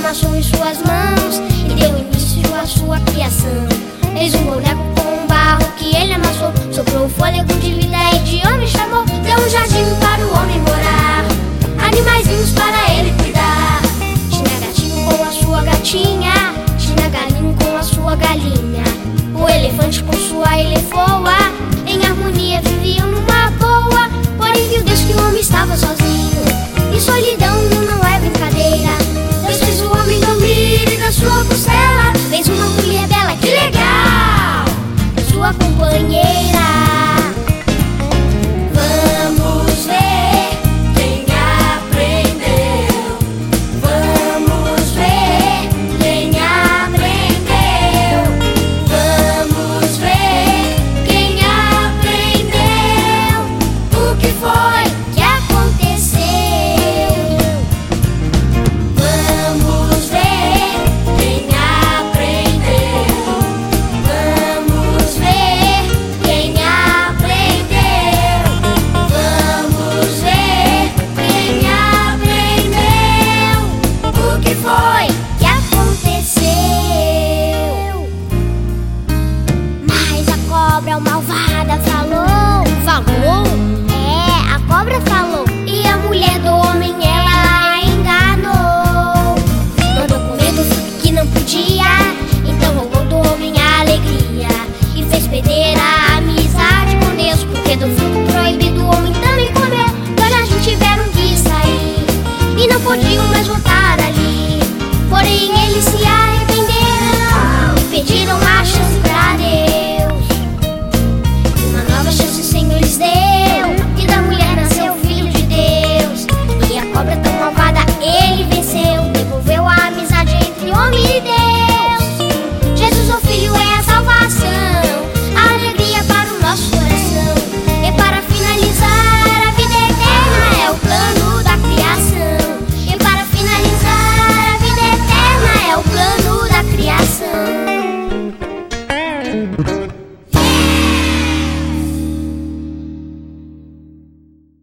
amassou em suas mãos e deu início à sua criação. Fez um boneco com um barro que ele amassou, soprou o fôlego de vida e de homem chamou. Deu um jardim para o homem morar, animaizinhos para ele cuidar. Tinha gatinho com a sua gatinha, tinha galinho com a sua galinha, o elefante com sua elefoa, em harmonia viviam numa boa. Porém viu Deus que o homem estava sozinho, e solidão não é brincadeira. Deus fez o homem dormir e da sua costela fez uma mulher bela, que legal, sua companheira. Vamos ver quem aprendeu, vamos ver quem aprendeu, vamos ver quem aprendeu. O que foi que aconteceu? Vamos ver quem aprendeu, vamos ver quem aprendeu, vamos ver quem aprendeu. O que foi que aconteceu? Mas a cobra malvada falou. Falou? É, a cobra falou. E a mulher do homem ela a enganou. Mandou comer do fruto que não podia, então roubou do homem a alegria e fez perder a amizade com Deus, porque do fruto proibido o homem também comeu. Dois jardim tiveram que sair e não podiam mais voltar ali. Porém eles se arrependeram e pediram uma chance pra Deus. Uma nova chance o Senhor lhes deu, e da mulher nasceu o Filho de Deus. E a cobra tão malvada ele venceu, devolveu a amizade entre homem e Deus. Jesus, o Filho, é a salvação, a alegria para o nosso coração. E para finalizar, a vida eterna é o plano da criação. E para finalizar, a vida eterna é o plano da criação.